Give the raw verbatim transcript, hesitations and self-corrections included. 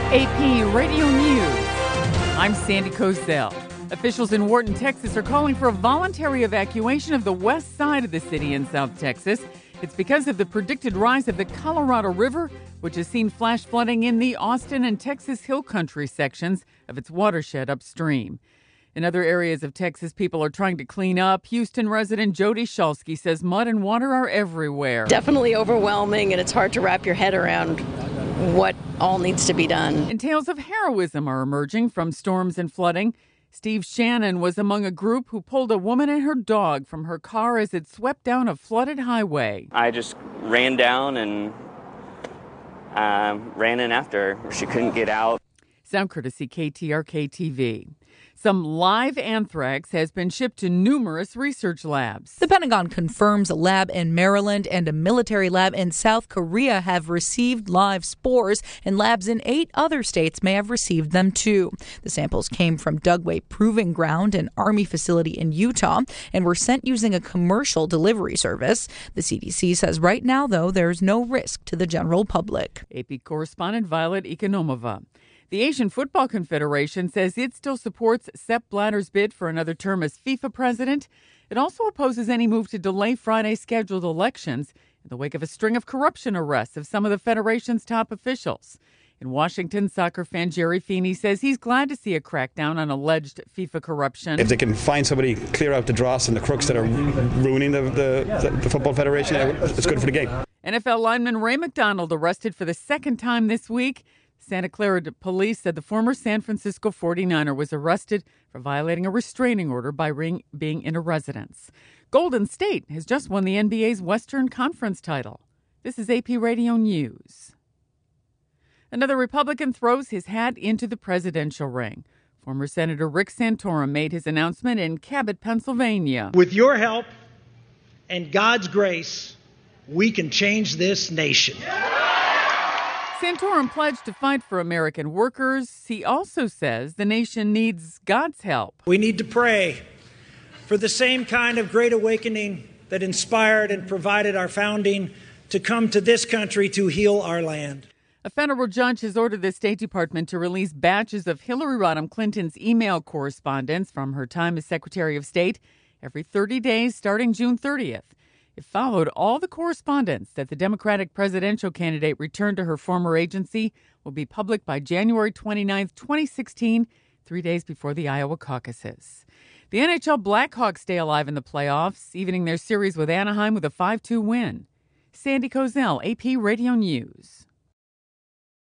A P Radio News. I'm Sandy Kozel. Officials in Wharton, Texas are calling for a voluntary evacuation of the west side of the city in South Texas. It's because of the predicted rise of the Colorado River, which has seen flash flooding in the Austin and Texas Hill Country sections of its watershed upstream. In other areas of Texas, people are trying to clean up. Houston resident Jody Shulsky says mud and water are everywhere. Definitely overwhelming, and it's hard to wrap your head around what all needs to be done. And tales of heroism are emerging from storms and flooding. Steve Shannon was among a group who pulled a woman and her dog from her car as it swept down a flooded highway. I just ran down and uh, ran in after her. She couldn't get out. Sound courtesy K T R K T V. Some live anthrax has been shipped to numerous research labs. The Pentagon confirms a lab in Maryland and a military lab in South Korea have received live spores, and labs in eight other states may have received them too. The samples came from Dugway Proving Ground, an Army facility in Utah, and were sent using a commercial delivery service. The C D C says right now, though, there's no risk to the general public. A P correspondent Violet Economova. The Asian Football Confederation says it still supports Sepp Blatter's bid for another term as FIFA president. It also opposes any move to delay Friday's scheduled elections in the wake of a string of corruption arrests of some of the federation's top officials. In Washington, soccer fan Jerry Feeney says he's glad to see a crackdown on alleged FIFA corruption. If they can find somebody, clear out the dross and the crooks that are ruining the, the, the Football Federation, it's good for the game. N F L lineman Ray McDonald arrested for the second time this week. Santa Clara police said the former San Francisco forty-niner was arrested for violating a restraining order by ring, being in a residence. Golden State has just won the N B A's Western Conference title. This is A P Radio News. Another Republican throws his hat into the presidential ring. Former Senator Rick Santorum made his announcement in Cabot, Pennsylvania. With your help and God's grace, we can change this nation. Santorum pledged to fight for American workers. He also says the nation needs God's help. We need to pray for the same kind of great awakening that inspired and provided our founding to come to this country to heal our land. A federal judge has ordered the State Department to release batches of Hillary Rodham Clinton's email correspondence from her time as Secretary of State every thirty days starting June thirtieth. It followed all the correspondence that the Democratic presidential candidate returned to her former agency will be public by January twenty-ninth, twenty sixteen, three days before the Iowa caucuses. The N H L Blackhawks stay alive in the playoffs, evening their series with Anaheim with a five two win. Sandy Kozel, A P Radio News.